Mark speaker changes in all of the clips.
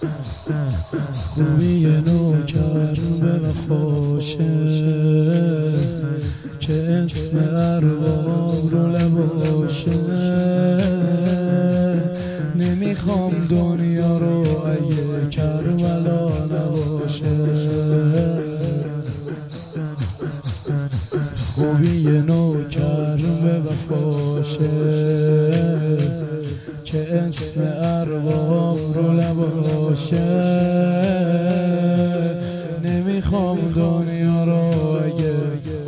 Speaker 1: خوبی نوکر به وفاشه که اسم ارباب رو لباشه. نمیخوام دنیا رو اگه کربلا نباشه. خوبی نوکر به وفاشه که اسم ارباب رو لباشه. نمیخوام دنیا رو اگه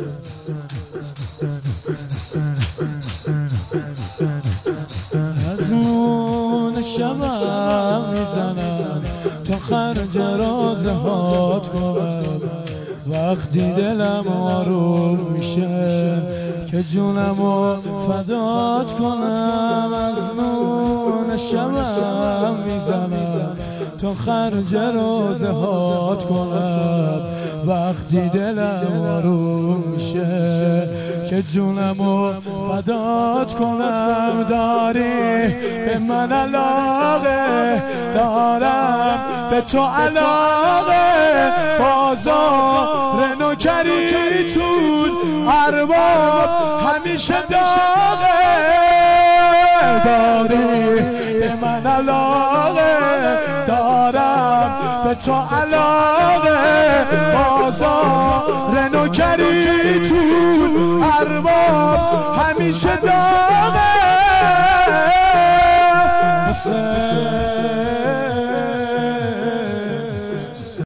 Speaker 1: از نون شبم میزنم تا خرج رازهات کنم. وقتی دلم آروم میشه که جونمو فدات کنم. از نون شبم میزنم تا خرج رازهات کنم. وقتی دلم آروم میشه که جونمو فدات کنم. داری به من علاقه، دارم به تو علاقه. بازار نوکریتون ارباب همیشه داغه. داری به من علاقه، دارم به تو علاقه. بازار نوکری